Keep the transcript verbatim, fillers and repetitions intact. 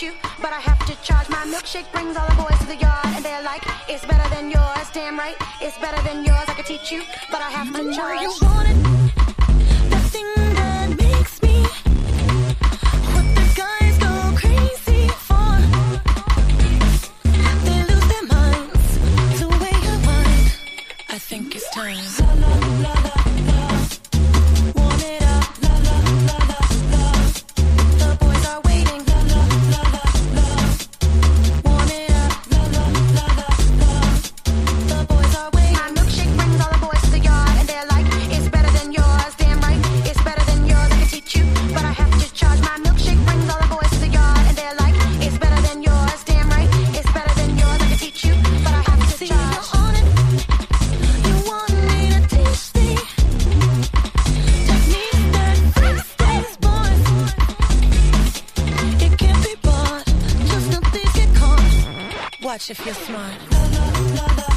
you, but I have to charge. My milkshake brings all the boys to the yard, and they're like, it's better than yours. Damn right, it's better than yours. I could teach you, but I have to charge. You want it, the thing that makes me what the guys go crazy for. They lose their minds the way you whine. I think it's time. La, la, la, la, la. Warm it up. La, la, la, la, la. The boys are waiting. La, la, la, la, la. Warm it up. La, la, la, la, la. The boys are waiting. My milkshake brings all the boys to the yard, and they're like, it's better than yours. Damn right, it's better than yours. I can teach you, but I have to charge. My milkshake brings all the boys to the yard, and they're like, it's better than yours. Damn right, it's better than yours. I can teach you, but I have to See, charge. you're on it. You want me to teach thee techniques that fix these boys. It can't be bought, just don't think it can't. Watch if you're smart. La, la, la, la.